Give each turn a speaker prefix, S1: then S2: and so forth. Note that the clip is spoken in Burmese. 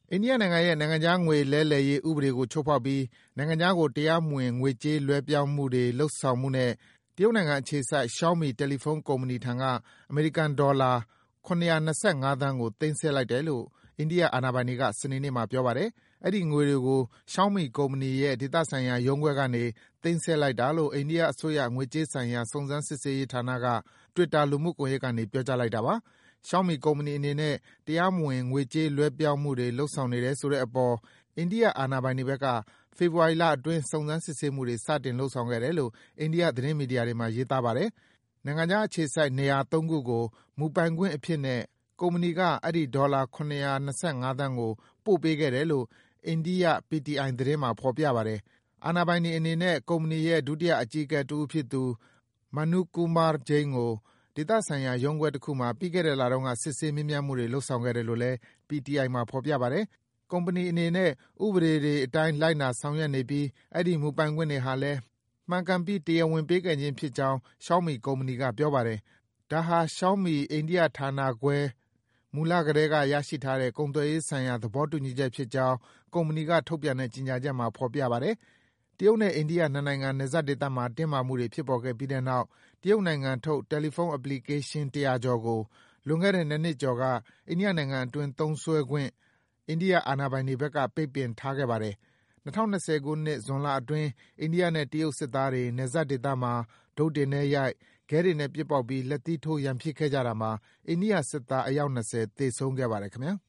S1: အိန္ဒိယနိုင်ငံရဲ့နိုင်ငံခြားငွေလဲလှယ်ရေးဥပဒေကိုချိုးဖောက်ပြီးနိုင်ငံခြားကိုတရားမဝင်ငွေကြေးလွှဲပြောင်းမှုတွေလုပ်ဆောင်မှုနဲ့တရုတ်နိုင်ငံအခြေစိုက် Xiaomi တယ်လီဖုန်းကုမ္ပဏီထံကအမေရိကန်ဒေါ်လာ725 သန်းကိုသိမ်းဆည်းလိုက်တယ်လို့အိန္ဒိယအာဏာပိုင်တွေကစနေနေ့မှာပြောပါတယ်။အဲဒီငွေတွေကို Xiaomi ကုမ္ပဏီရဲ့ဒေသဆိုင်ရာရုံးခွဲကနေသိမ်းဆည်းလိုက်တာလို့အိန္ဒိယအစိုးရငွေကြေးဆိုင်ရာစုံစမ်းစစ်ဆေးရေးဌာနက Twitter လူမှုကွန်ရက်ကနေပြောကြားလိုက်တာပါ။ Xiaomi ကုမ္ပဏီအနေနဲ့တရားမဝင်ငွေကြေးလွှဲပြောင်းမှုတွေလုပ်ဆောင်နေတယ်ဆိုတဲ့အပေါ်အိန္ဒိယအာဏာပိုင်တွေဘက်ကဖေဖော်ဝါရီလအတွင်းစုံစမ်းစစ်ဆေးမှုတွေစတင်လုပ်ဆောင်ခဲ့တယ်လို့အိန္ဒိယသတင်းမီဒီယာတွေမှာရေးသားပါတယ်။နိုင်ငံခြားအခြေစိုက်နေရာ3ခုကိုမူပိုင်ခွင့်အဖြစ်နဲ့ကုမ္ပဏီကအဲဒီဒေါ်လာ725 သန်းကိုပို့ပေးခဲ့တယ်လို့အိန္ဒိယ PTI သတင်းမှာဖော်ပြပါတယ်။အာဏာပိုင်တွေအနေနဲ့ကုမ္ပဏီရဲ့ဒုတိယအကြီးအကဲတဦးဖြစ်သူ Manu Kumar Jain ကိုဒေသဆိုင်ရာရုံးခွဲတခုမှာပြီးခဲ့တဲ့လတုန်းကစစ်ဆေးမေးမြန်းမှုတွေလုပ်ဆောင်ခဲ့တယ်လို့လည်း PTI မှာဖော်ပြပါတယ်။ကုမ္ပဏီအနေနဲ့ဥပဒေတွေအတိုင်းလိုက်နာဆောင်ရွက်နေပြီးအဲဒီမူပိုင်ခွင့်တွေဟာလည်းမှန်ကန်ပြီးတရားဝင်ပေးခဲ့ခြင်းဖြစ်ကြောင်း Xiaomi ကုမ္ပဏီကပြောပါတယ်။ဒါဟာ Xiaomi အိန္ဒိယဌာနခွဲမူလကတည်းကရရှိထားတဲ့ကုန်သွယ်ရေးဆိုင်ရာသဘောတူညီချက်ဖြစ်ကြောင်းကုမ္ပဏီကထုတ်ပြန်တဲ့ကြေညာချက်မှာဖော်ပြပါတယ်။တရုတ်နဲ့အိန္ဒိယနှစ်နိုင်ငံနယ်စပ်ဒေသမှာတင်းမာမှုတွေဖြစ်ပေါ်ခဲ့ပြီးတဲ့နောက်တရုတ်နိုင်ငံထုတ်တယ်လီဖုန်း Application 100 ကျော်ကိုလွန်ခဲ့တဲ့2နှစ်ကျော်ကအိန္ဒိယနိုင်ငံအတွင်းသုံးစွဲခွင့်အိန္ဒိယအာဏာပိုင်တွေဘက်ကပိတ်ပင်ထားခဲ့ပါတယ်။2020ခုနှစ်ဇွန်လအတွင်းအိန္ဒိယနဲ့တရုတ်စစ်သားတွေနယ်စပ်ဒေသမှာတုတ်တွေနဲ့ရိုက်၊ခဲတွေနဲ့ပစ်ပေါက်ပြီးလက်သီးထိုးရန်ဖြစ်ခဲ့ကြတာမှာအိန္ဒိယစစ်သားအယောက်20သေဆုံးခဲ့ပါတယ်ခင်ဗျာ။